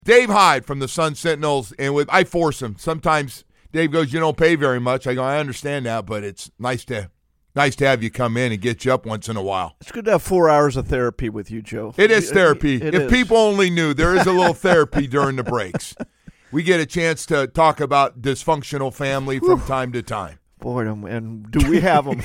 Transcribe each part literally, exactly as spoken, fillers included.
Dave Hyde from the Sun Sentinels, and with I force him. Sometimes Dave goes, "You don't pay very much." I go, "I understand that, but it's nice to nice to have you come in and get you up once in a while." It's good to have four hours of therapy with you, Joe. It is therapy. It if is. people only knew, there is a little therapy during the breaks. We get a chance to talk about dysfunctional family from Whew. time to time. Boy, and do we have them?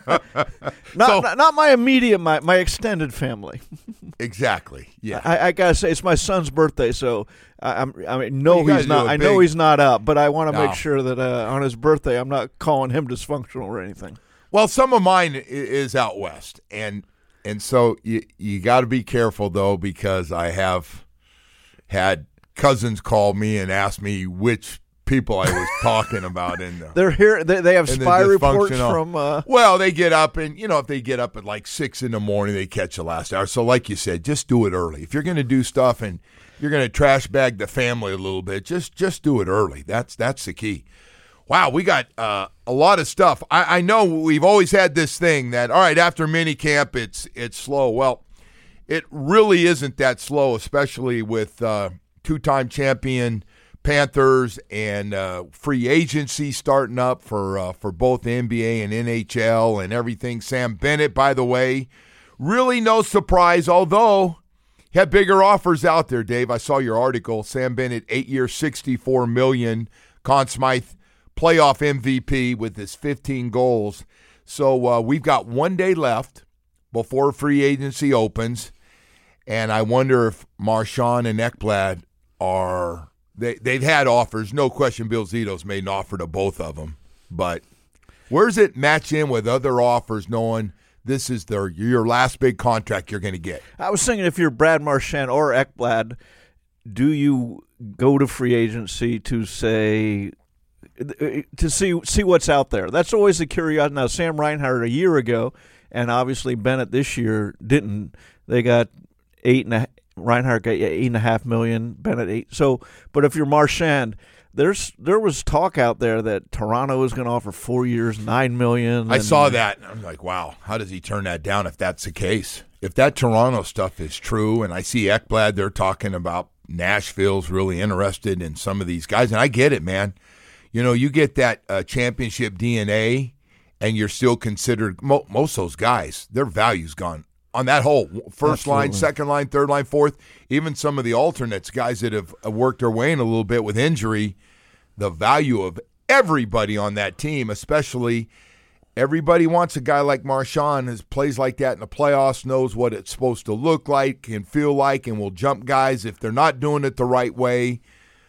not, So- not not my immediate, my my extended family. Exactly. Yeah. I, I gotta say, it's my son's birthday, so I, I'm. I mean, no, Well, you gotta he's do not. a I know big- he's not up, but I want to No. make sure that uh, on his birthday, I'm not calling him dysfunctional or anything. Well, some of mine i- is out west, and and so you you got to be careful though, because I have had cousins call me and ask me which people I was talking about in the. They're here. They, they have And the spy reports dysfunctional- from. Uh, Well, they get up, and you know, if they get up at like six in the morning, they catch the last hour. So, like you said, just do it early. If you're going to do stuff and you're going to trash bag the family a little bit, just just do it early. That's that's the key. Wow, we got uh, a lot of stuff. I, I know we've always had this thing that all right, after minicamp, it's it's slow. Well, it really isn't that slow, especially with uh, two-time champion Panthers and uh, free agency starting up for uh, for both the N B A and N H L and everything. Sam Bennett, by the way, really no surprise, although he had bigger offers out there, Dave. I saw your article. Sam Bennett, eight years, sixty-four million dollars. Conn Smythe, playoff M V P with his fifteen goals. So uh, we've got one day left before free agency opens, and I wonder if Marchand and Ekblad are they they've had offers, no question. Bill Zito's made an offer to both of them, but where's it match in with other offers, knowing this is their your last big contract you're going to get? I was thinking, if you're Brad Marchand or Ekblad, do you go to free agency to say to see see what's out there? That's always the curiosity. Now, Sam Reinhart a year ago, and obviously Bennett this year didn't. They got eight and a Reinhart got eight and a half million. Bennett eight. So, but if you're Marchand, there's there was talk out there that Toronto was going to offer four years, nine million. I and, saw that. I'm like, wow, how does he turn that down if that's the case? If that Toronto stuff is true, and I see Ekblad, they're talking about Nashville's really interested in some of these guys, and I get it, man. You know, you get that uh, championship D N A, and you're still considered mo- most of those guys, their value's gone on that whole first line, Absolutely. second line, third line, fourth. Even some of the alternates, guys that have worked their way in a little bit with injury, the value of everybody on that team, especially everybody wants a guy like Marchand who plays like that in the playoffs, knows what it's supposed to look like and feel like, and will jump guys if they're not doing it the right way.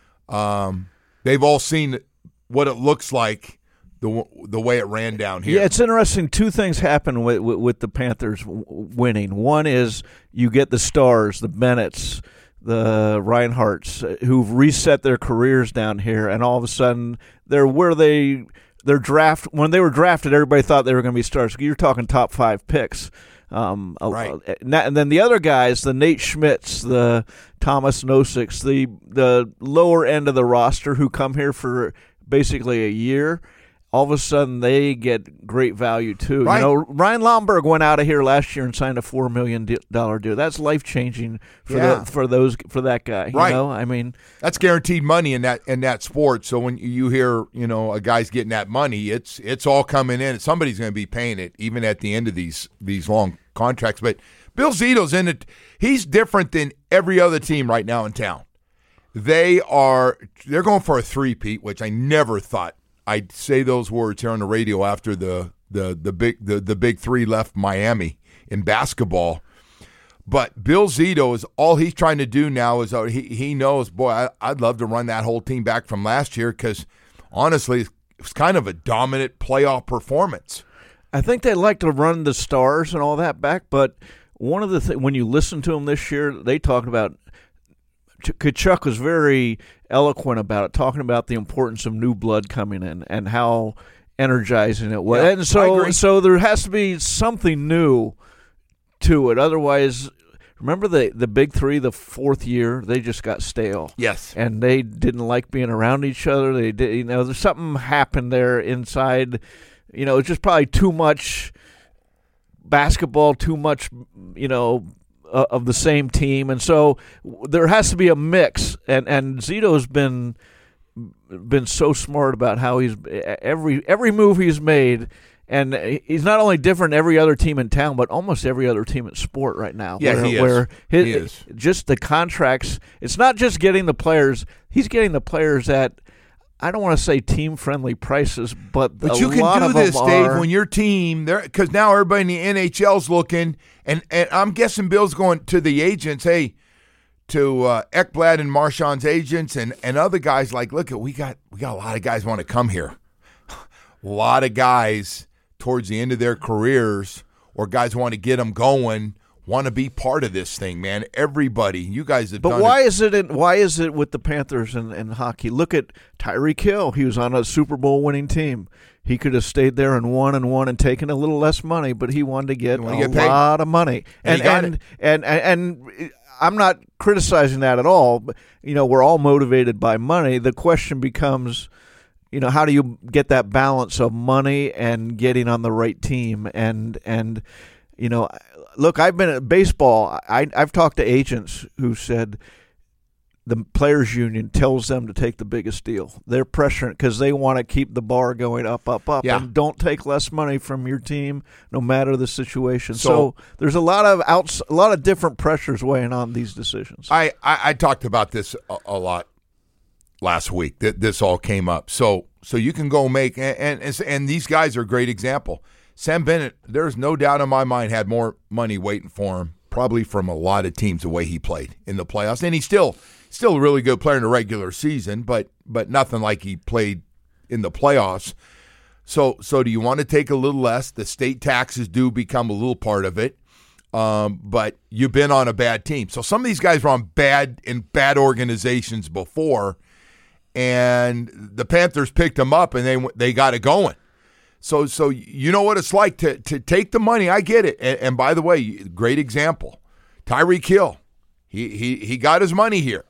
Um, they've all seen what it looks like, the the way it ran down here. Yeah, it's interesting. Two things happen with, with, with the Panthers w- winning. One is you get the stars, the Bennetts, the Reinhardts, uh, who've reset their careers down here, and all of a sudden they're where they they're draft when they were drafted. Everybody thought they were going to be stars. You're talking top five picks. Um, Right. uh, and then the other guys, the Nate Schmitz, the Thomas Nosicks, the the lower end of the roster who come here for basically a year, all of a sudden they get great value too. Right. You know, Ryan Lomberg went out of here last year and signed a four million dollar deal. That's life changing for Yeah. the, for those for that guy. Right. You know, I mean, That's guaranteed money in that in that sport. So when you hear, you know, a guy's getting that money, it's it's all coming in. Somebody's going to be paying it, even at the end of these these long contracts. But Bill Zito's in it. He's different than every other team right now in town. They are they're going for a three-peat, which I never thought I'd say those words here on the radio after the the the big the, the big three left Miami in basketball. But Bill Zito is all he's trying to do now is uh, he he knows, boy, I, I'd love to run that whole team back from last year because honestly, it was kind of a dominant playoff performance. I think they like to run the stars and all that back, but one of the things, when you listen to them this year, they talked about, Ch- Kachuk was very eloquent about it, talking about the importance of new blood coming in and how energizing it was. Yeah, and I so, agree. so there has to be something new to it. Otherwise, remember the, the big three, the fourth year, they just got stale. Yes. And they didn't like being around each other. They did, you know, there's something happened there inside. You know, it's just probably too much basketball, too much, you know, uh, of the same team, and so there has to be a mix. And and Zito's been been so smart about how he's every every move he's made. And he's not only different than every other team in town, but almost every other team in sport right now. Yeah, where, he is. Where his, he is. Just the contracts. It's not just getting the players. He's getting the players at, I don't want to say team-friendly prices, but, but a you can lot do of this, them Dave, are, when your team, because now everybody in the N H L's looking, and, and I'm guessing Bill's going to the agents, hey, to uh, Ekblad and Marchand's agents and, and other guys like, look, we got we got a lot of guys want to come here. A lot of guys towards the end of their careers, or guys want to get them going, want to be part of this thing, man. Everybody, you guys have but done why it. is it? In, why is it with the Panthers and, and hockey? Look at Tyreek Hill. He was on a Super Bowl winning team. He could have stayed there and won and won and taken a little less money, but he wanted to get a get paid. lot of money. And And he got and, it. and and and I'm not criticizing that at all. But, you know, we're all motivated by money. The question becomes, you know, how do you get that balance of money and getting on the right team? And, and you know, look, I've been at baseball. I, I've talked to agents who said the players' union tells them to take the biggest deal. They're pressuring because they want to keep the bar going up, up, up, Yeah. and don't take less money from your team, no matter the situation. So, So- there's a lot of outs, a lot of different pressures weighing on these decisions. I, I, I talked about this a, a lot last week. That this all came up. So so you can go make and, and and these guys are a great example. Sam Bennett, there's no doubt in my mind, had more money waiting for him, probably from a lot of teams the way he played in the playoffs. And he's still still a really good player in the regular season, but but nothing like he played in the playoffs. So so do you want to take a little less? The state taxes do become a little part of it. Um, but you've been on a bad team. So some of these guys were on bad in bad organizations before, and the Panthers picked them up and they they got it going. So so you know what it's like to to take the money. I get it. And, and by the way, great example, Tyreek Hill. He he he got his money here.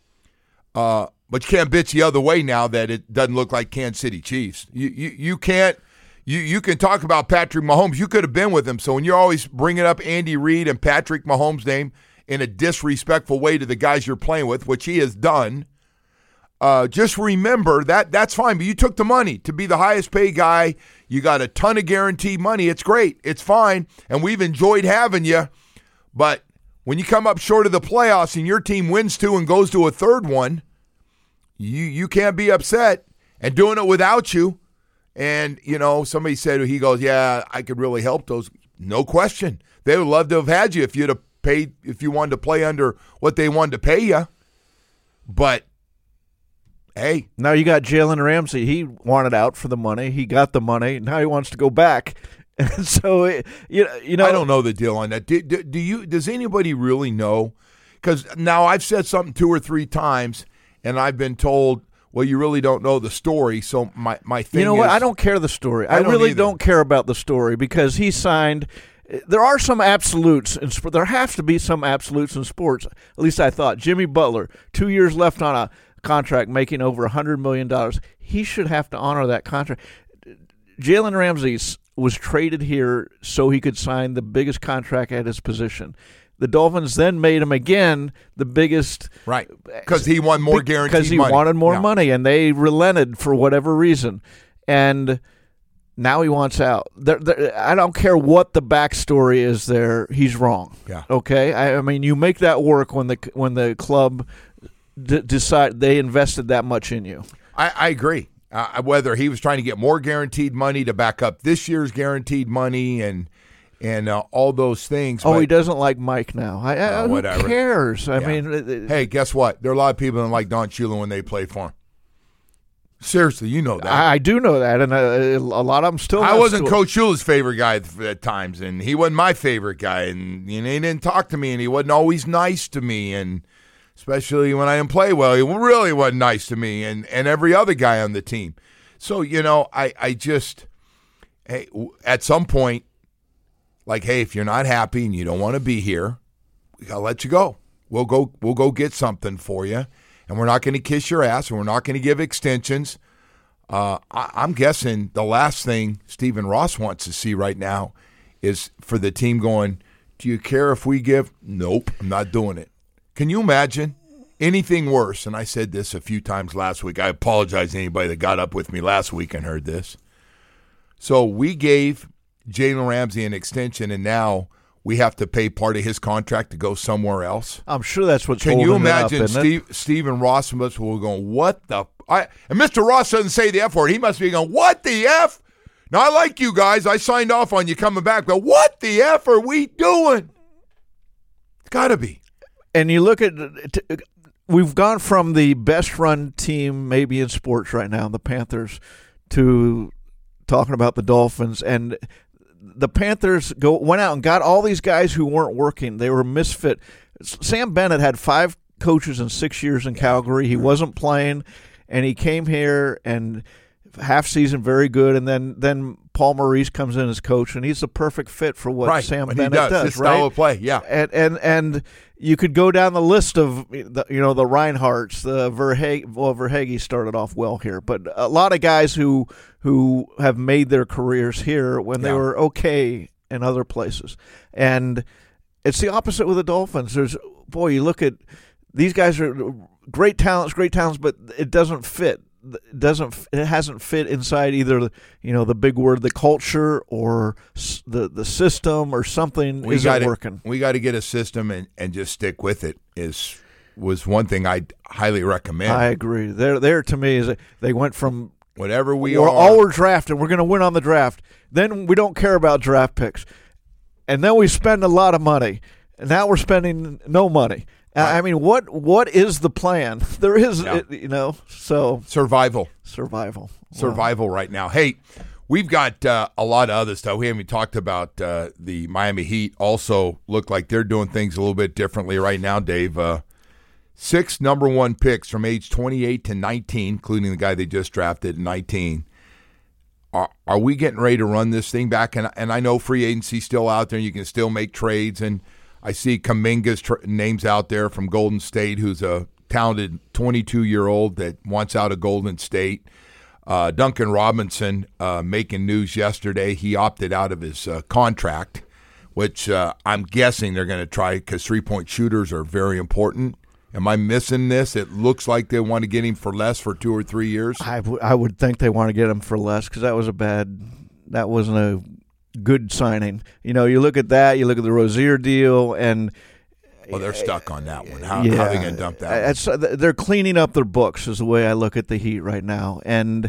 Uh, but you can't bitch the other way now that it doesn't look like Kansas City Chiefs. You you you can't. You you can talk about Patrick Mahomes. You could have been with him. So when you're always bringing up Andy Reid and Patrick Mahomes' name in a disrespectful way to the guys you're playing with, which he has done, uh, just remember that that's fine. But you took the money to be the highest paid guy. You got a ton of guaranteed money. It's great. It's fine. And we've enjoyed having you. But when you come up short of the playoffs and your team wins two and goes to a third one, you you can't be upset. And doing it without you. And, you know, somebody said, he goes, yeah, I could really help those. No question. They would love to have had you if you'd have paid, if you wanted to play under what they wanted to pay you. But, hey. Now you got Jalen Ramsey. He wanted out for the money. He got the money. Now he wants to go back. And so, it, you, you know. I don't know the deal on that. Do, do, do you? Does anybody really know? Because now I've said something two or three times, and I've been told, well, you really don't know the story, so my, my thing is... You know what? I don't care the story. I, I don't really either. don't care about the story because he signed... There are some absolutes in sport. There have to be some absolutes in sports. At least I thought. Jimmy Butler, two years left on a contract making over one hundred million dollars. He should have to honor that contract. Jalen Ramsey was traded here so he could sign the biggest contract at his position. The Dolphins then made him again the biggest, right? Because he won more guaranteed because he money. wanted more Yeah. money, and they relented for whatever reason, and now he wants out. There, there, I don't care what the backstory is. There, he's wrong. Yeah. Okay. I, I mean, you make that work when the when the club d- decide they invested that much in you. I, I agree. Uh, whether he was trying to get more guaranteed money to back up this year's guaranteed money and. And uh, all those things. Oh, but, he doesn't like Mike now. I, I, Uh, whatever. Who cares? I Yeah. mean, it- it- hey, guess what? There are a lot of people that like Don Shula when they play for him. Seriously, you know that. I, I do know that, and uh, a lot of them still. I not wasn't still- Coach Shula's favorite guy at, at times, and he wasn't my favorite guy, and you know, he didn't talk to me, and he wasn't always nice to me, and especially when I didn't play well, he really wasn't nice to me, and, and every other guy on the team. So, you know, I, I just, hey, at some point, like, hey, if you're not happy and you don't want to be here, we gotta let you go. We'll go. We'll go get something for you, and we're not going to kiss your ass, and we're not going to give extensions. Uh, I, I'm guessing the last thing Stephen Ross wants to see right now is for the team going Do you care if we give? Nope, I'm not doing it. Can you imagine anything worse? And I said this a few times last week. I apologize to anybody that got up with me last week and heard this. So we gave Jalen Ramsey an extension, and now we have to pay part of his contract to go somewhere else. I'm sure that's what's Can holding you it up, imagine isn't Steve, Stephen Rossmus will go, what the I, and Mister Ross doesn't say the F word. He must be going, what the F? Now, I like you guys. I signed off on you coming back, but what the F are we doing? It's got to be. And you look at – we've gone from the best-run team maybe in sports right now, the Panthers, to talking about the Dolphins. And the Panthers go went out and got all these guys who weren't working. They were misfit. Sam Bennett had five coaches in six years in Calgary. He wasn't playing. And he came here and half season very good, and then then Paul Maurice comes in as coach, and he's the perfect fit for what right. Sam what Bennett he does. does. His right? style of play, yeah. And and and you could go down the list of the, you know the Reinhardts, the Verhage. Well, Verhage started off well here, but a lot of guys who who have made their careers here when they yeah. were okay in other places, and it's the opposite with the Dolphins. There's boy, you look at these guys are. Great talents, great talents, but it doesn't fit. It doesn't. It hasn't fit inside either. You know, the big word, the culture, or the the system, or something we isn't gotta, working. We got to get a system and, and just stick with it. Is was one thing I highly recommend. I agree. There, there to me is they went from whatever we we're, are. All we're drafting, we're going to win on the draft. Then we don't care about draft picks, and then we spend a lot of money. And now we're spending no money. I mean, what what is the plan? There is, yeah. you know, so. Survival. Survival. Survival wow. right now. Hey, we've got uh, a lot of other stuff. We haven't talked about uh, the Miami Heat. Also look like they're doing things a little bit differently right now, Dave. Uh, six number one picks from age twenty-eight to nineteen, including the guy they just drafted at nineteen. Are, are we getting ready to run this thing back? And, and I know free agency's still out there, and you can still make trades, and I see Kuminga's tr- names out there from Golden State, who's a talented twenty-two-year-old that wants out of Golden State. Uh, Duncan Robinson uh, making news yesterday. He opted out of his uh, contract, which uh, I'm guessing they're going to try because three-point shooters are very important. Am I missing this? It looks like they want to get him for less for two or three years. I, w- I would think they want to get him for less because that was a bad – that wasn't a – good signing. You know, you look at that, you look at the Rozier deal, and well, they're stuck on that one. How, yeah, how are they going to dump that? It's, they're cleaning up their books, is the way I look at the Heat right now. And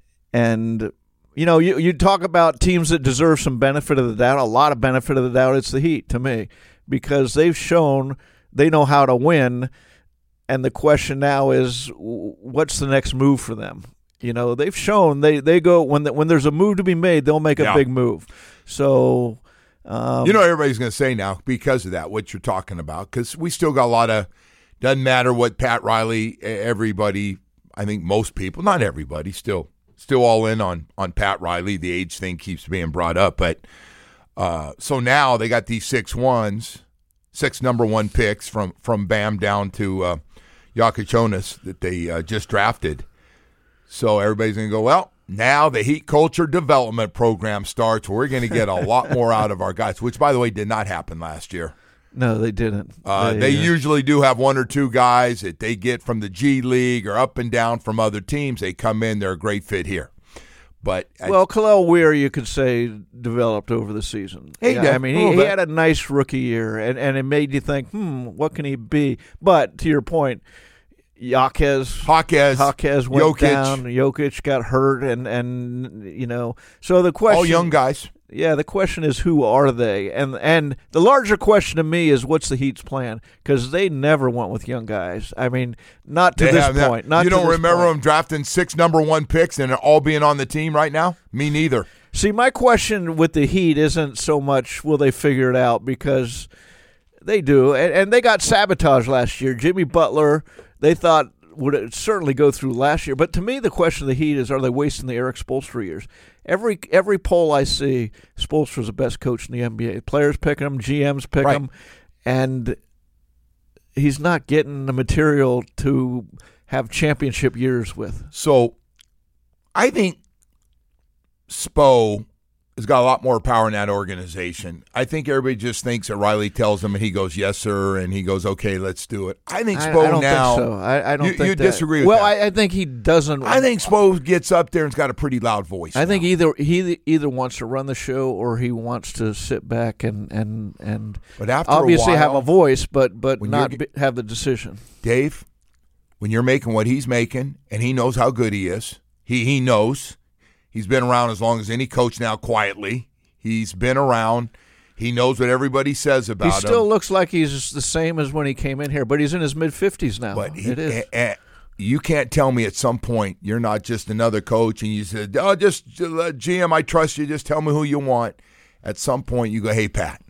and you know, you you talk about teams that deserve some benefit of the doubt, a lot of benefit of the doubt. It's the Heat to me because they've shown they know how to win. And the question now is, what's the next move for them? You know, they've shown they, they go when the, when there's a move to be made, they'll make a yeah. big move. So, um, you know, everybody's going to say now because of that what you're talking about because we still got a lot of doesn't matter what Pat Riley, everybody, I think most people, not everybody, still still all in on on Pat Riley. The age thing keeps being brought up, but uh, so now they got these six ones, six number one picks from from Bam down to uh, Jokic that they uh, just drafted. So everybody's going to go, well, now the Heat Culture Development Program starts. We're going to get a lot more out of our guys, which, by the way, did not happen last year. No, they didn't. Uh, they they uh, usually do have one or two guys that they get from the G League or up and down from other teams. They come in, they're a great fit here. But well, Khalil Weir, you could say, developed over the season. He yeah, did. I mean, he, he had a nice rookie year, and, and it made you think, hmm, what can he be? But to your point, Jaquez, Jaquez, Jaquez went Jokic. down. Jokic got hurt, and, and you know, so the question, all young guys. Yeah, the question is, who are they? And and the larger question to me is, what's the Heat's plan? Because they never went with young guys. I mean, not to they this have, point. Not you to don't this remember point. them drafting six number one picks and all being on the team right now? Me neither. See, my question with the Heat isn't so much will they figure it out, because they do, and, and they got sabotaged last year. Jimmy Butler, they thought would certainly go through last year. But to me, the question of the Heat is, are they wasting the Eric Spoelstra years? Every every poll I see, Spoelstra's the best coach in the N B A. Players pick him, G Ms pick right. him, and he's not getting the material to have championship years with. So I think Spo has got a lot more power in that organization. I think everybody just thinks that Riley tells him and he goes, yes, sir, and he goes, okay, let's do it. I think Spo I, I don't now. think so. I, I don't you, think you that. disagree with well, that. I, I think he doesn't. I think Spo gets up there and's got a pretty loud voice. I now. think either he either wants to run the show or he wants to sit back and and, and but after obviously a while, have a voice, but but not get, be, have the decision. Dave, when you're making what he's making and he knows how good he is, he he knows. He's been around as long as any coach now quietly. He's been around. He knows what everybody says about him. He still him. looks like he's the same as when he came in here, but he's in his mid-fifties now. But he, it is. A, a, you can't tell me at some point you're not just another coach and you said, oh, just uh, G M, I trust you. Just tell me who you want. At some point you go, hey, Pat,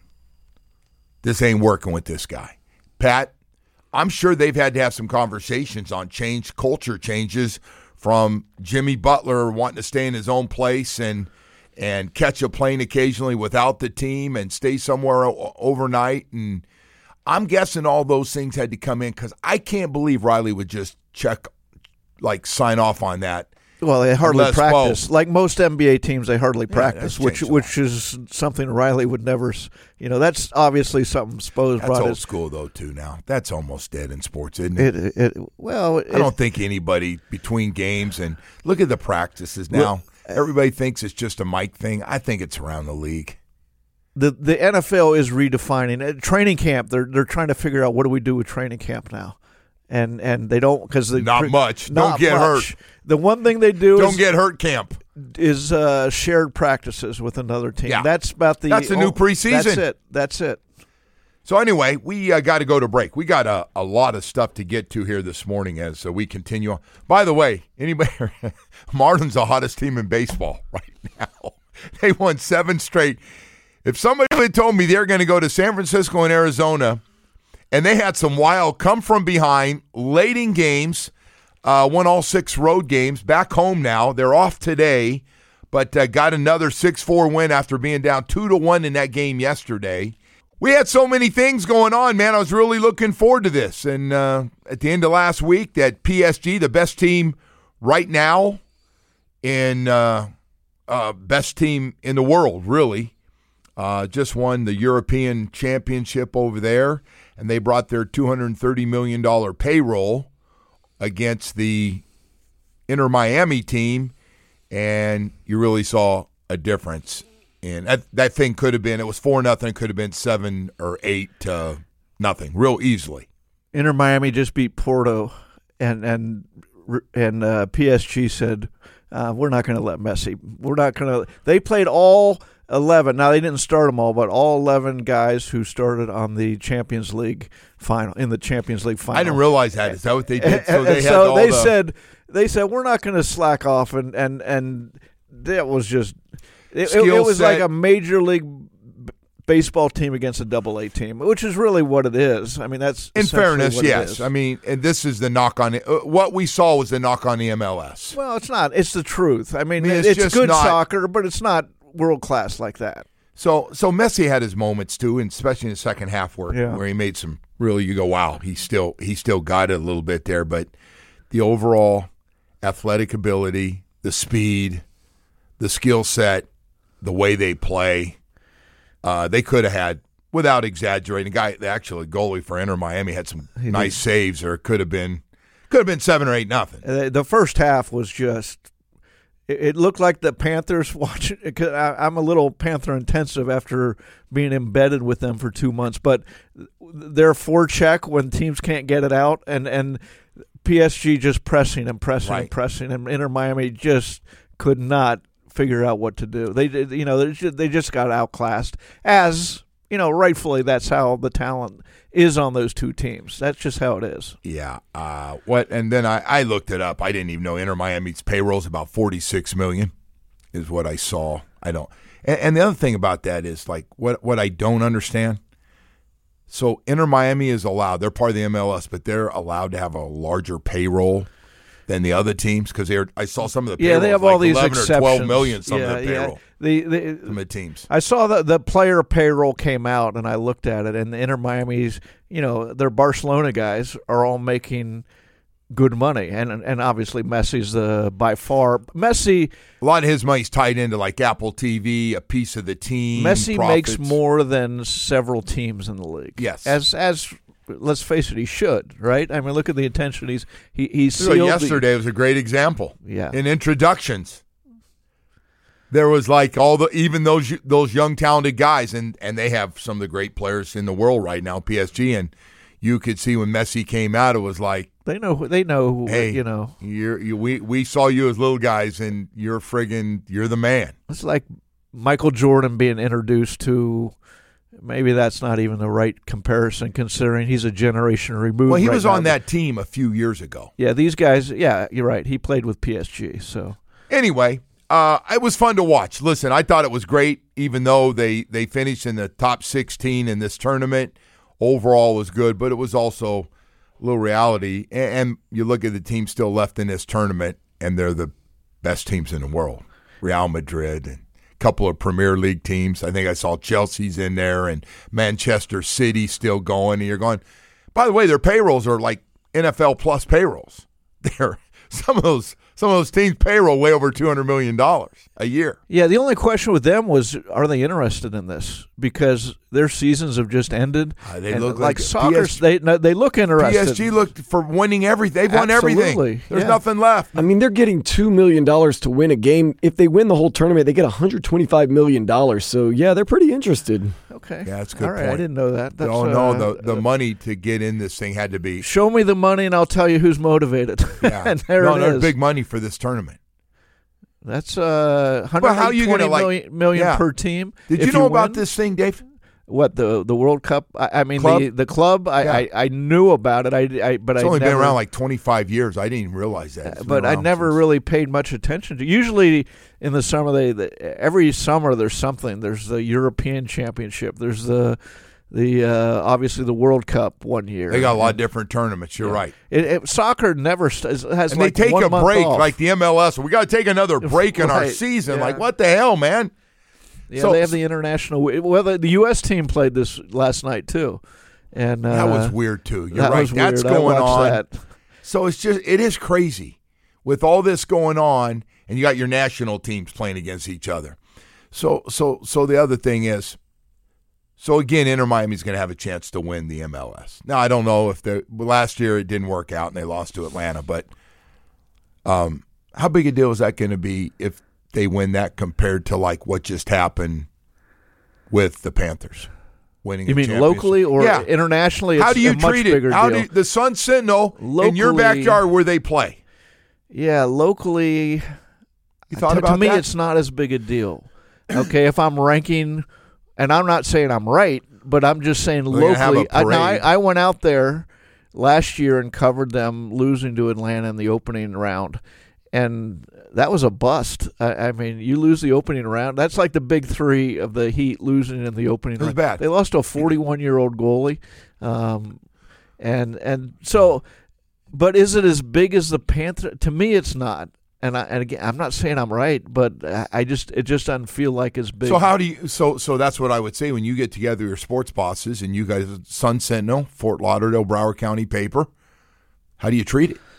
this ain't working with this guy. Pat, I'm sure they've had to have some conversations on change, culture changes from Jimmy Butler wanting to stay in his own place and and catch a plane occasionally without the team and stay somewhere o- overnight. And I'm guessing all those things had to come in because I can't believe Riley would just check, like sign off on that. Well, they hardly Unless practice. Spo. Like most N B A teams, they hardly Yeah, practice, that's which changed a which lot. is something Riley would never. You know, that's obviously something Spo's That's brought. old his, school, though, too, now. That's almost dead in sports, isn't it? It, it, well, it, I don't think anybody between games and look at the practices now. Well, everybody thinks it's just a mic thing. I think it's around the league. The the N F L is redefining it. Training camp. They're they're trying to figure out what do we do with training camp now, and and they don't because not pre, much. Not don't get much. hurt. The one thing they do don't is, get hurt camp is uh, shared practices with another team. Yeah. That's about the. That's the oh, new preseason. That's it. That's it. So anyway, we uh, got to go to break. We got a, a lot of stuff to get to here this morning as uh, we continue on. By the way, anybody, Marlins the hottest team in baseball right now. They won seven straight. If somebody had told me they're going to go to San Francisco and Arizona, and they had some wild come from behind, late in games, uh, won all six road games, back home now. They're off today, but uh, got another six four win after being down two to one in that game yesterday. We had so many things going on, man. I was really looking forward to this. And uh, at the end of last week, that P S G, the best team right now, in uh, uh, best team in the world, really, uh, just won the European Championship over there. And they brought their two hundred thirty million dollars payroll against the Inter Miami team. And you really saw a difference. And that, that thing could have been, it was four nothing, could have been seven or eight to nothing, real easily. Inter Miami just beat Porto, and and and uh, P S G said, uh, we're not going to let Messi. We're not going to. They played all eleven. Now they didn't start them all, but all eleven guys who started on the Champions League final in the Champions League final. I didn't realize that. Is that what they did? So they, had so all they the... said they said we're not going to slack off, and and and that was just. It, it, it was set. Like a major league b- baseball team against a double A team, which is really what it is. I mean, that's in fairness, what yes. I mean, and this is the knock on it. Uh, what we saw was the knock on the M L S. Well, it's not. It's the truth. I mean, I mean it's, it's just good not, soccer, but it's not world class like that. So, so Messi had his moments too, and especially in the second half where yeah. where he made some really. You go, wow, he still he still got it a little bit there, but the overall athletic ability, the speed, the skill set. The way they play, uh, they could have had, without exaggerating, guy the actual goalie for Inter Miami had some he nice did. saves, or it could have been could have been seven or eight nothing. Uh, the first half was just. It, it looked like the Panthers watching. Cause I, I'm a little Panther intensive after being embedded with them for two months, but their forecheck when teams can't get it out, and and P S G just pressing and pressing right. and pressing, and Inter Miami just could not figure out what to do. They did, you know, they just, they just got outclassed. As you know, rightfully, that's how the talent is on those two teams. That's just how it is. Yeah. Uh, what? And then I, I looked it up. I didn't even know Inter Miami's payroll is about forty-six million. Is what I saw. I don't. And, and the other thing about that is like what what I don't understand. So Inter Miami is allowed. They're part of the M L S, but they're allowed to have a larger payroll than the other teams because they're. I saw some of the yeah, they have like all these eleven exceptions. or twelve million. Some yeah, of the payroll. Yeah. The, the, some of the teams. I saw the the player payroll came out, and I looked at it, and the Inter Miami's, you know, their Barcelona guys are all making good money, and and obviously Messi's the by far Messi. A lot of his money's tied into like Apple T V, a piece of the team. Messi profits. makes more than several teams in the league. Yes, as as let's face it, he should, right? I mean, look at the attention he's he he's so yesterday the, was a great example. Yeah, in introductions, there was like all the even those those young talented guys, and and they have some of the great players in the world right now, P S G, and you could see when Messi came out, it was like. They know. They know. Hey, you know. You're, you, we we saw you as little guys, and you're friggin' you're the man. It's like Michael Jordan being introduced to. Maybe that's not even the right comparison, considering he's a generation removed. Well, he right was now. on that team a few years ago. Yeah, these guys. Yeah, you're right. He played with P S G. So anyway, uh, it was fun to watch. Listen, I thought it was great, even though they they finished in the top sixteen in this tournament. Overall, was good, but it was also. Little reality, and you look at the teams still left in this tournament, and they're the best teams in the world. Real Madrid and a couple of Premier League teams. I think I saw Chelsea's in there, and Manchester City still going. And you're going, by the way, their payrolls are like N F L plus payrolls. They're some of those some of those teams' payroll way over two hundred million dollars a year. Yeah, the only question with them was, are they interested in this? Because their seasons have just ended. Uh, they and look like, like soccer. P S G, they they look interested. P S G looked for winning everything. They've won Absolutely. everything. There's Yeah. nothing left. I mean, they're getting two million dollars to win a game. If they win the whole tournament, they get one hundred twenty-five million dollars. So, yeah, they're pretty interested. Okay. Yeah, that's a good All right, point. I didn't know that. That's, no, no, uh, the, the money to get in this thing had to be. Show me the money, and I'll tell you who's motivated. Yeah. and there no, it there's is. big money for this tournament. That's uh, But how you gonna, one hundred twenty like- million, million yeah. per team. Did if you know about win. this thing, Dave? What the the World Cup? I, I mean Club? the the club. I, Yeah. I, I knew about it. I, I but It's I only never, been around like twenty-five years. I didn't even realize that. It's been But I around never since- really paid much attention to. Usually in the summer, they the, every summer there's something. There's the European Championship. There's the the uh, obviously the World Cup one year. They got a lot of different tournaments. You're Yeah. right. It, it, soccer never st- has And like they take one a month break off. like the M L S. We got to take another break in our Right. season. Yeah. Like, what the hell, man? Yeah, So- they have the international. Well, the, the U S team played this last night too, and uh, That was weird, too. You're that right. was That's weird. I going watched on. that. So it's just, it is crazy with all this going on, and you got your national teams playing against each other. So, so, so the other thing is, so again, Inter Miami's going to have a chance to win the M L S. Now, I don't know if the last year it didn't work out and they lost to Atlanta, but um, how big a deal is that going to be if they win that compared to like what just happened with the Panthers winning? You a mean championship? locally or Yeah. internationally? It's How do you a much treat it? bigger How deal. do you, the Sun Sentinel in your Locally- backyard where they play? Yeah, locally. You thought to, about to me, that? it's not as big a deal. Okay, if I'm ranking, and I'm not saying I'm right, but I'm just saying We're gonna have a locally. I, now, I, parade. I went out there last year and covered them losing to Atlanta in the opening round, and that was a bust. I, I mean, you lose the opening round. That's like the big three of the Heat losing in the opening It was round. bad. They lost to a forty-one-year-old goalie, um, and and so. But is it as big as the Panther? To me, it's not. And I, and again, I'm not saying I'm right, but I- I just it just doesn't feel like as big. So how do you? So so that's what I would say when you get together your sports bosses and you guys, Sun Sentinel, Fort Lauderdale, Broward County paper. How do you treat it?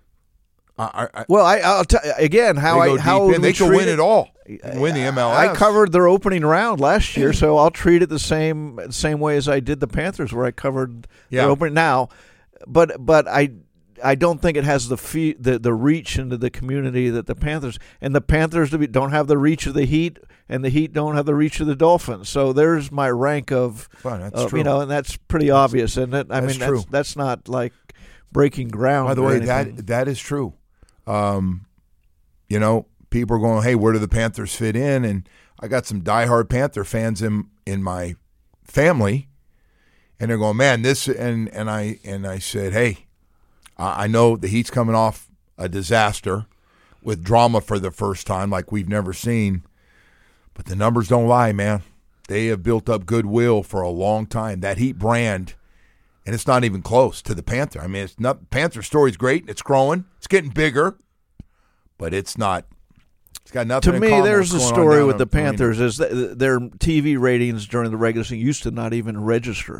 I, I, Well, I, I'll tell again how they go I how deep in. we They could treat win it all. Win the M L S. I covered their opening round last year, so I'll treat it the same same way as I did the Panthers, where I covered Yeah. their opening. Now, but but I. I don't think it has the, fee, the the reach into the community that the Panthers and the Panthers don't have the reach of the Heat, and the Heat don't have the reach of the Dolphins. So there's my rank of, Fine, that's of, true. you know, and that's pretty obvious, isn't it? I That's mean, true. that's that's not like breaking ground. By the or way, anything. that that is true. Um, you know, people are going, "Hey, where do the Panthers fit in?" And I got some diehard Panther fans in in my family, and they're going, "Man, this," and and I and I said, "Hey, I know the Heat's coming off a disaster with drama for the first time like we've never seen, but the numbers don't lie, man. They have built up goodwill for a long time. That Heat brand, and it's not even close to the Panther. I mean, it's not Panther story's great. It's growing. It's getting bigger, but it's not. It's got nothing to in me, common there's the with what's story going on with the down in- Panthers is that their T V ratings during the regular season used to not even register.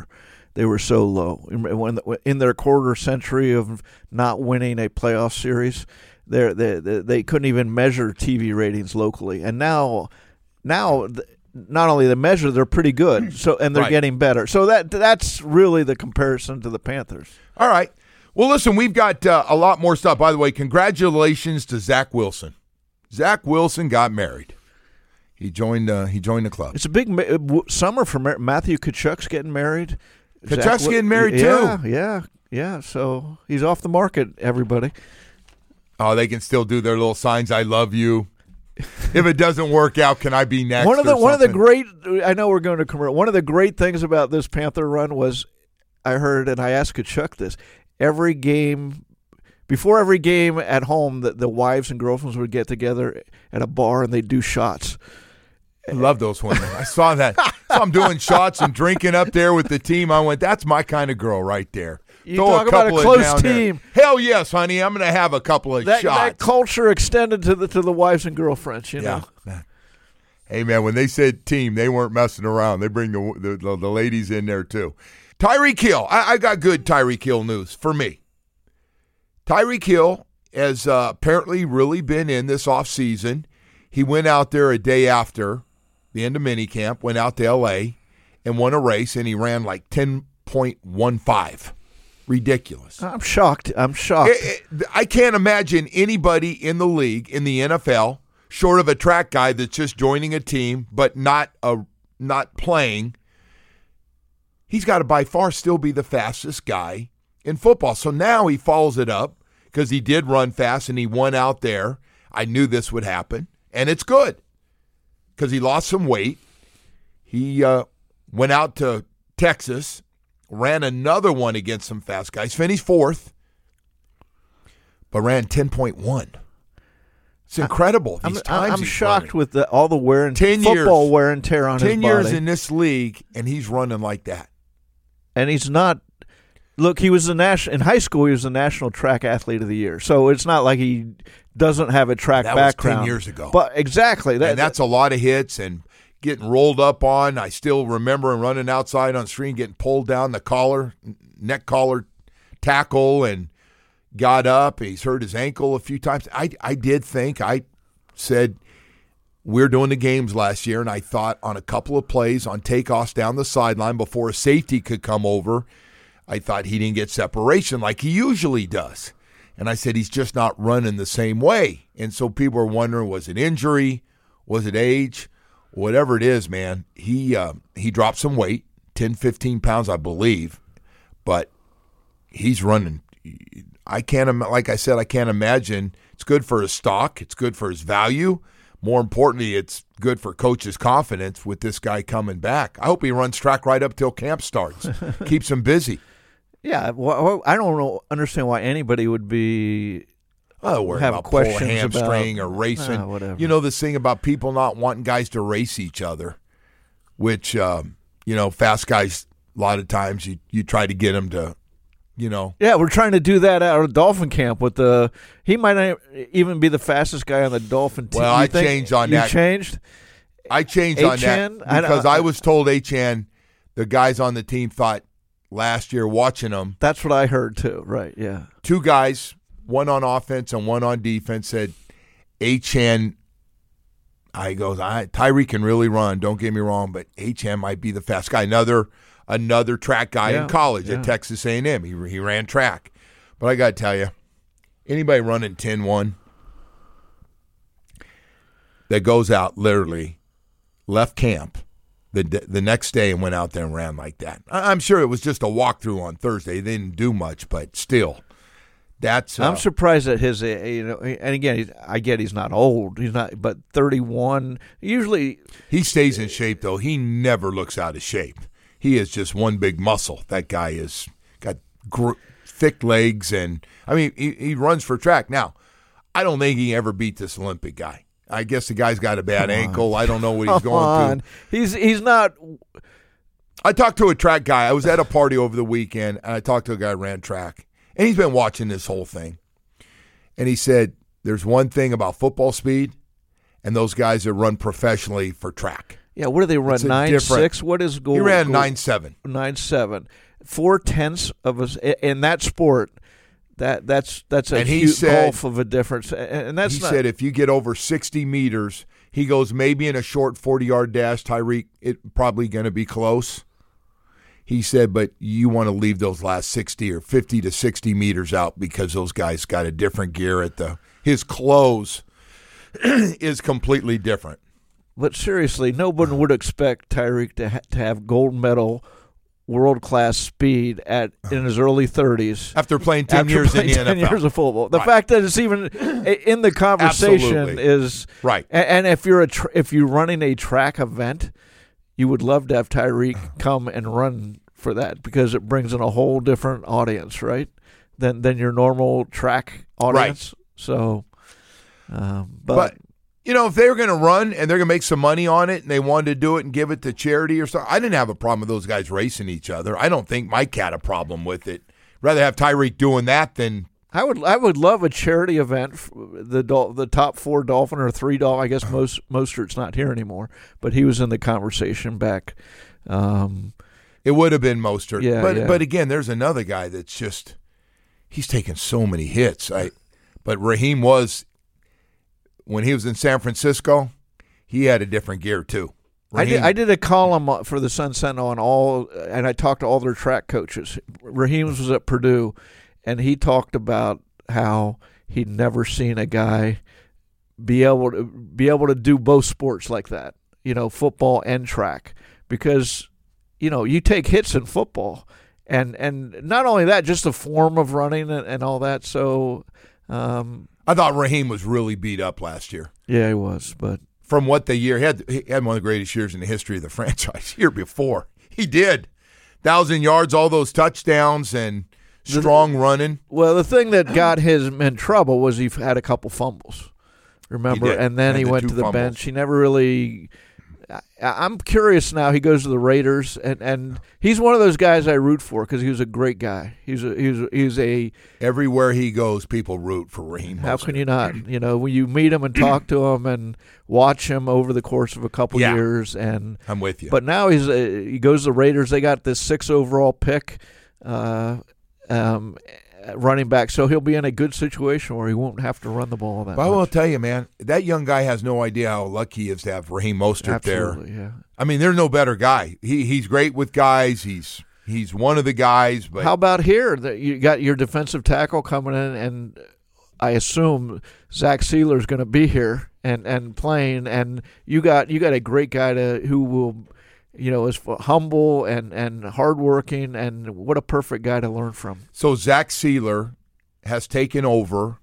they were so low. When in their quarter century of not winning a playoff series, they they they couldn't even measure T V ratings locally, and now now. Not only the measure, they're pretty good. So and they're right. getting better. So that that's really the comparison to the Panthers. All right. Well, listen, we've got uh, a lot more stuff. By the way, congratulations to Zach Wilson. Zach Wilson got married. He joined. Uh, he joined the club. It's a big ma- summer for Mar- Matthew Tkachuk's getting married. Tkachuk's Zach, getting married yeah, too. Yeah, yeah. So he's off the market. Everybody. Oh, they can still do their little signs. I love you. If it doesn't work out, can I be next? One of the or one of the something? great. I know we're going to commercial. One of the great things about this Panther run was, I heard and I asked Tkachuk this. Every game, before every game at home, the, the wives and girlfriends would get together at a bar and they'd do shots. I love those women. I saw that. So I'm doing shots and drinking up there with the team. I went, that's my kind of girl right there. You Throw talk a about a couple of close down there. team. Hell yes, honey. I'm going to have a couple of That, shots. that culture extended to the to the wives and girlfriends. You know. Yeah. Hey man, when they said team, they weren't messing around. They bring the the, the, the ladies in there too. Tyreek Hill. I, I got good Tyreek Hill news for me. Tyreek Hill has uh, apparently really been in this offseason. He went out there a day after the end of minicamp, went out to L A and won a race, and he ran like ten point one five. Ridiculous. I'm shocked. I'm shocked. It, it, I can't imagine anybody in the league, in the N F L, short of a track guy that's just joining a team but not a not playing. He's got to by far still be the fastest guy in football. So now he follows it up because he did run fast and he won out there. I knew this would happen, and it's good because he lost some weight. He uh, went out to Texas, ran another one against some fast guys, finished fourth, but ran ten point one. It's incredible. I'm, These times I'm he's shocked running. with the, all the wear and ten football years, wear and tear on his ten body. years in this league, and he's running like that. And he's not. Look, he was the national in high school. He was the national track athlete of the year. So it's not like he doesn't have a track That was background. ten years ago. But exactly, that, And that's a lot of hits and getting rolled up on. I still remember him running outside on the screen, getting pulled down the collar, neck collar tackle, and got up. He's hurt his ankle a few times. I, I did think, I said, we're doing the games last year, and I thought on a couple of plays on takeoffs down the sideline before a safety could come over, I thought he didn't get separation like he usually does. And I said he's just not running the same way. And so people are wondering, was it injury? Was it age? Whatever it is, man, he uh, he dropped some weight, ten, fifteen pounds, I believe. But he's running. I can't, like I said, I can't imagine. It's good for his stock. It's good for his value. More importantly, it's good for coaches' confidence with this guy coming back. I hope he runs track right up till camp starts. Keeps him busy. Yeah, well, I don't know, understand why anybody would be Oh, worry have about pull a questions hamstring about, or racing. ah, whatever. You know, this thing about people not wanting guys to race each other, which, um, you know, fast guys, a lot of times you, you try to get them to, you know. Yeah, we're trying to do that at our Dolphin camp with the. He might not even be the fastest guy on the Dolphin team. Well, You I think- changed on you that. changed? I changed on Achane? that I- because I- I, was told Achane, the guys on the team thought last year watching them, That's what I heard too. Right? Yeah. two guys, one on offense and one on defense, said Achane. I goes, I Tyreek can really run. Don't get me wrong, but Achane might be the fast guy. Another another track guy Yeah, in college yeah. at Texas A and M. He he ran track, but I got to tell you, anybody running ten one that goes out literally left camp the the next day and went out there and ran like that. I- I'm sure it was just a walkthrough on Thursday. They didn't do much, but still. That's uh, I'm surprised at his, uh, you know, and again, he's, I get he's not old. He's not, but thirty-one. Usually, he stays in shape, though. He never looks out of shape. He is just one big muscle. That guy is got gr- thick legs, and I mean, he, he runs for track. Now, I don't think he ever beat this Olympic guy. I guess the guy's got a bad ankle. I don't know what he's come going on, through. he's he's not. I talked to a track guy. I was at a party over the weekend, and I talked to a guy who ran track, and he's been watching this whole thing. And he said, there's one thing about football speed and those guys that run professionally for track. Yeah, what do they run? It's a Nine different- six. What is goal? He ran goal- nine seven. Nine seven. four tenths of a in that sport. That that's that's a And he huge said- gulf of a difference, and that's He not, said if you get over sixty meters, he goes maybe in a short forty-yard dash, Tyreek, it probably going to be close. He said, but you want to leave those last sixty or fifty to sixty meters out because those guys got a different gear at the – his close is completely different. But seriously, no one would expect Tyreek to ha- to have gold medal, world class speed at in his early thirties. After playing ten After years playing in the ten N F L. years of football. The Right. fact that it's even in the conversation Absolutely. is Right. a- And if you're a tr- if you're running a track event, you would love to have Tyreek come and run for that because it brings in a whole different audience, right? Than than your normal track audience. So, um, but, But, you know, if they were going to run and they're going to make some money on it and they wanted to do it and give it to charity or something, I didn't have a problem with those guys racing each other. I don't think Mike had a problem with it. Rather have Tyreek doing that than I would I would love a charity event. f- The Dol- the top four Dolphin or three Dolphin. I guess most Mostert's not here anymore, but he was in the conversation back. Um, it would have been Mostert. Yeah, but yeah. but again, there's another guy that's just he's taken so many hits. I but Raheem was when he was in San Francisco, he had a different gear too. I did, Raheem- I did a column for the Sun Sentinel on all, and I talked to all their track coaches. Raheem's was at Purdue, and he talked about how he'd never seen a guy be able to be able to do both sports like that. You know, football and track, because you know you take hits in football, and and not only that, just the form of running and, and all that. So, um, I thought Raheem was really beat up last year. yeah, he was, but. From what the year he had, he had one of the greatest years in the history of the franchise. Year before, he did thousand yards, all those touchdowns, and strong running. Well, the thing that got him in trouble was he had a couple fumbles. Remember, He did. and then Had he the went two to the fumbles. bench. He never really. I, I'm curious now. He goes to the Raiders, and, and he's one of those guys I root for because he was a great guy. He's a he's a, he's a. Everywhere he goes, people root for Raheem. How Mostert. can you not? You know, when you meet him and talk to him and watch him over the course of a couple Yeah. years, and I'm with you. but now he's a, he goes to the Raiders. They got this six overall pick, uh, um, running back, so he'll be in a good situation where he won't have to run the ball that But I will much. tell you, man, that young guy has no idea how lucky he is to have Raheem Mostert there. Absolutely, yeah. I mean, there's no better guy. He he's great with guys. He's he's one of the guys. But How about here? That you got your defensive tackle coming in, and I assume Zach Sealer's going to be here and, and playing, and you got you got a great guy to who will, you know, is humble and and hardworking, and what a perfect guy to learn from. so Zach Sealer has taken over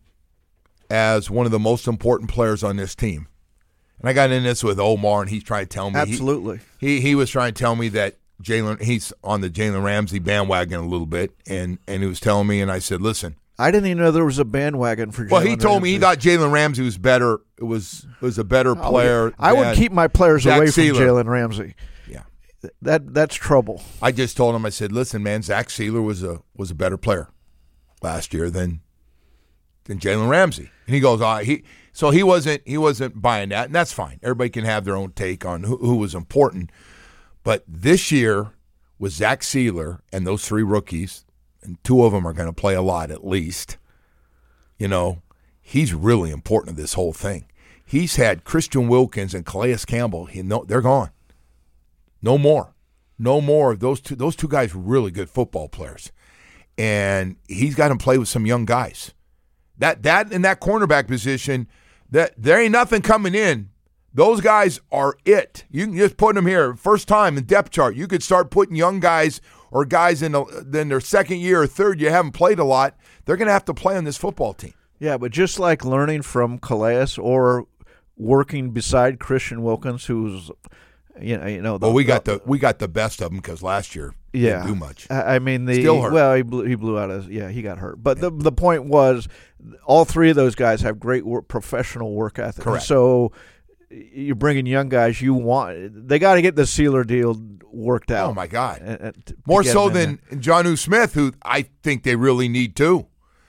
as one of the most important players on this team. And I got in this with Omar, and he's trying to tell me he- Absolutely. He he was trying to tell me that Jalen he's on the Jalen Ramsey bandwagon a little bit, and and he was telling me, and I said, listen. I didn't even know there was a bandwagon for. Well, he Jalen told me he Ramsey. thought Jalen Ramsey was better. It was was a better player. I would than keep my players Zach away from Sealer. Jalen Ramsey. Yeah, That that's trouble. I just told him. I said, listen, man, Zach Sealer was a was a better player last year than than Jalen Ramsey, and he goes, ah, he so he wasn't he wasn't buying that, and that's fine. Everybody can have their own take on who, who was important, but this year with Zach Sealer and those three rookies, and two of them are going to play a lot at least. You know, he's really important to this whole thing. He's had Christian Wilkins and Calais Campbell. He, no, they're gone. No more. No more. Those two those two guys were really good football players. And he's got to play with some young guys. That that in that cornerback position, that there ain't nothing coming in. Those guys are it. You can just put them here. First time in depth chart. You could start putting young guys or guys in, the, in their second year or third, you haven't played a lot. They're going to have to play on this football team. Yeah, but just like learning from Calais or working beside Christian Wilkins, who's you know, you know. The, Well, we got the we got the best of them because last year yeah. didn't do much. I I mean, the Still hurt. well, he blew, he blew out his yeah, he got hurt. But the the point was, all three of those guys have great work, professional work ethic. Correct. So you're bringing young guys. You want they got to get the Sealer deal worked out. Oh my God! and- and to- to More get so him in than Jonnu Smith, who I think they really need too.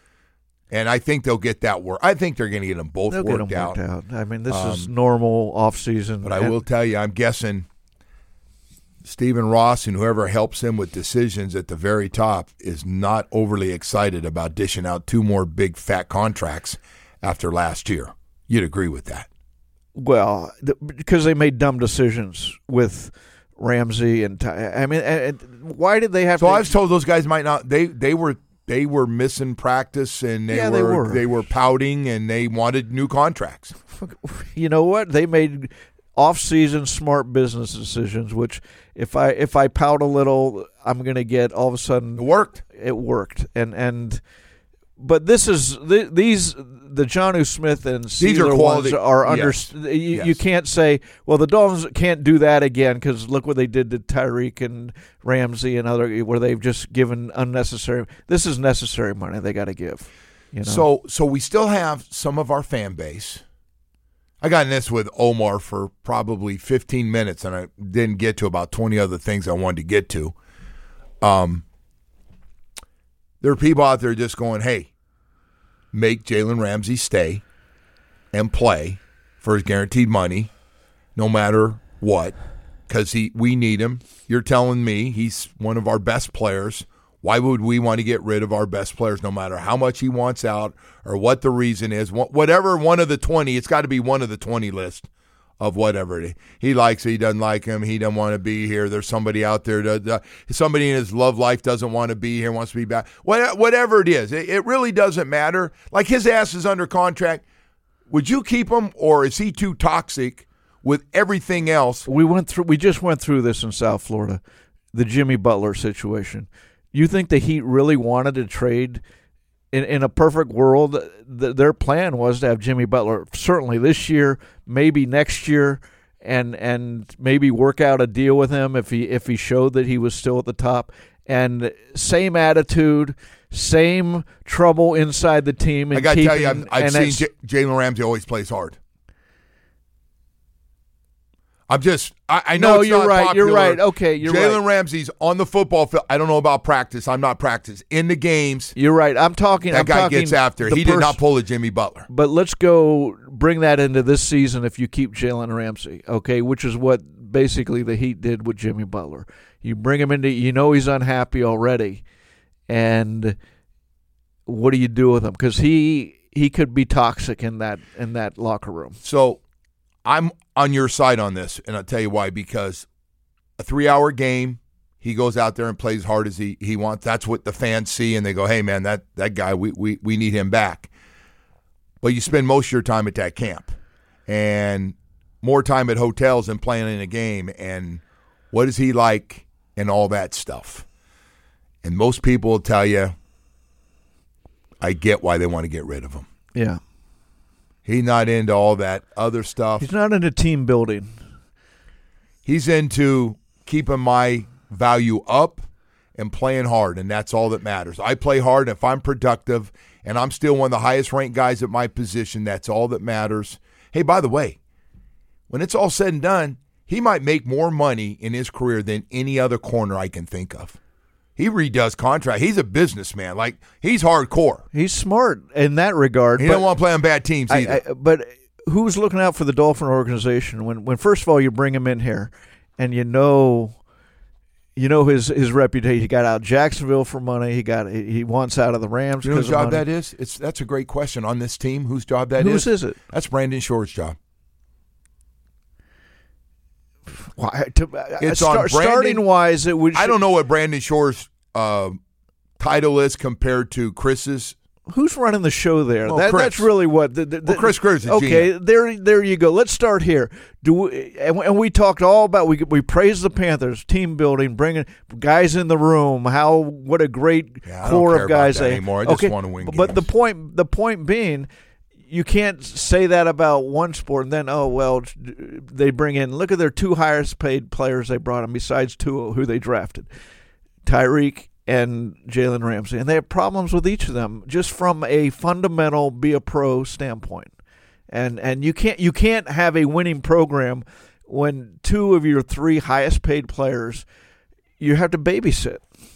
And I think they'll get that work. I think they're going to get them both They'll get worked, them out. worked out. I mean, this is Um, normal off season. But I will tell you, I'm guessing Stephen Ross and whoever helps him with decisions at the very top is not overly excited about dishing out two more big fat contracts after last year. You'd agree with that. Well, th- because they made dumb decisions with Ramsey and Ty- I mean, and, and why did they have so to? I was told those guys might not. They they were they were missing practice and they, Yeah, were, they were they were pouting and they wanted new contracts. You know what? They made off-season smart business decisions. Which, if I if I pout a little, I'm going to get all of a sudden It worked. It worked, and and but this is th- these the Jonnu Smith and Sealer quality- ones are under. yes. You, Yes. you can't say, well, the Dolphins can't do that again because look what they did to Tyreek and Ramsey and other where they've just given unnecessary. This is necessary money they got to give. You know? So so we still have some of our fan base. I got in this with Omar for probably fifteen minutes, and I didn't get to about twenty other things I wanted to get to. Um, there are people out there just going, hey, make Jalen Ramsey stay and play for his guaranteed money no matter what because he we need him. You're telling me he's one of our best players. Why would we want to get rid of our best players no matter how much he wants out or what the reason is? Whatever one of the twenty, it's got to be one of the twenty list of whatever it is. He likes it, he doesn't like him, he doesn't want to be here. There's somebody out there, that, somebody in his love life doesn't want to be here, wants to be back. Whatever it is, it, it really doesn't matter. Like his ass is under contract. Would you keep him or is he too toxic with everything else? We went through. We just went through this in South Florida, the Jimmy Butler situation. You think the Heat really wanted to trade? In in a perfect world, th- their plan was to have Jimmy Butler certainly this year, maybe next year, and and maybe work out a deal with him if he if he showed that he was still at the top. And same attitude, same trouble inside the team. I got to tell you, keeping- I've, I've and seen J- Jalen Ramsey always plays hard. I'm just, I, I know No, it's you're not right. popular. You're right. Okay, you're Jalen right. Ramsey's on the football field. I don't know about practice. I'm not practice. In the games, You're right. I'm talking. that I'm guy talking gets after. the He did pers- not pull a Jimmy Butler. But let's go bring that into this season if you keep Jalen Ramsey, okay, which is what basically the Heat did with Jimmy Butler. You bring him into, you know he's unhappy already, and what do you do with him? Because he he could be toxic in that in that locker room. So I'm on your side on this, and I'll tell you why. Because a three-hour game, he goes out there and plays as hard as he, he wants. That's what the fans see, and they go, hey, man, that, that guy, we, we, we need him back. But you spend most of your time at that camp and more time at hotels than playing in a game. And what is he like and all that stuff? And most people will tell you, I get why they want to get rid of him. Yeah. He's not into all that other stuff. He's not into team building. He's into keeping my value up and playing hard, and that's all that matters. I play hard, and if I'm productive and I'm still one of the highest-ranked guys at my position, that's all that matters. Hey, by the way, when it's all said and done, he might make more money in his career than any other corner I can think of. He redoes contract. He's a businessman. Like, he's hardcore. He's smart in that regard. He but don't want to play on bad teams either. I, I, but who's looking out for the Dolphin organization when, when first of all you bring him in here, and you know, you know his his reputation. He got out of Jacksonville for money. He got he wants out of the Rams. You know whose because of job money. that is? It's that's a great question on this team. Whose job that Whose is? is it? That's Brandon Shore's job. Why, to, It's uh, on star- Brandon- starting wise, it would. I don't know what Brandon Shore's uh, title is compared to Chris's. Who's running the show there? Well, that, Chris. that's really what. The, the, Well, Chris Chris is okay, G M. there, there you go. Let's start here. Do we, and, and we talked all about we we praised the Panthers team building, bringing guys in the room. How what a great Yeah, I don't core care of guys about that they anymore. I just okay, want to win but, but the games. point the point being, you can't say that about one sport and then oh well they bring in look at their two highest paid players they brought in besides Tua who they drafted, Tyreek and Jalen Ramsey, and they have problems with each of them just from a fundamental be a pro standpoint. And and you can't you can't have a winning program when two of your three highest paid players you have to babysit.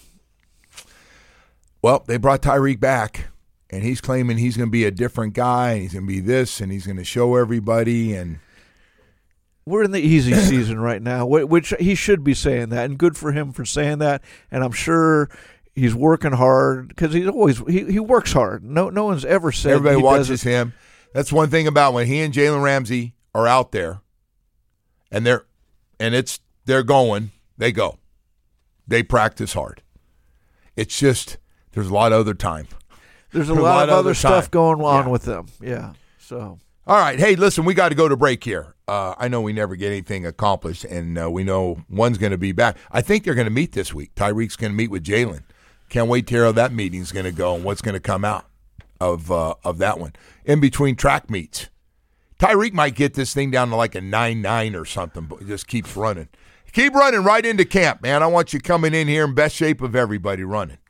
Well, they brought Tyreek back, and he's claiming he's going to be a different guy, and he's going to be this, and he's going to show everybody. And we're in the easy season right now, wh- which he should be saying that, and good for him for saying that. And I'm sure he's working hard because he's always he, he works hard. No no one's ever said everybody he watches doesn't. him. That's one thing about when he and Jalen Ramsey are out there, and they're and it's they're going, they go, they practice hard. It's just there's a lot of other time. There's a, lot, a lot of other, other stuff time. going on yeah. with them. Yeah. So. All right. Hey, listen, we got to go to break here. Uh, I know we never get anything accomplished, and uh, we know one's going to be back. I think they're going to meet this week. Tyreek's going to meet with Jalen. Can't wait to hear how that meeting's going to go and what's going to come out of uh, of that one. In between track meets. Tyreek might get this thing down to like a nine nine or something, but he just keeps running. Keep running right into camp, man. I want you coming in here in best shape of everybody running.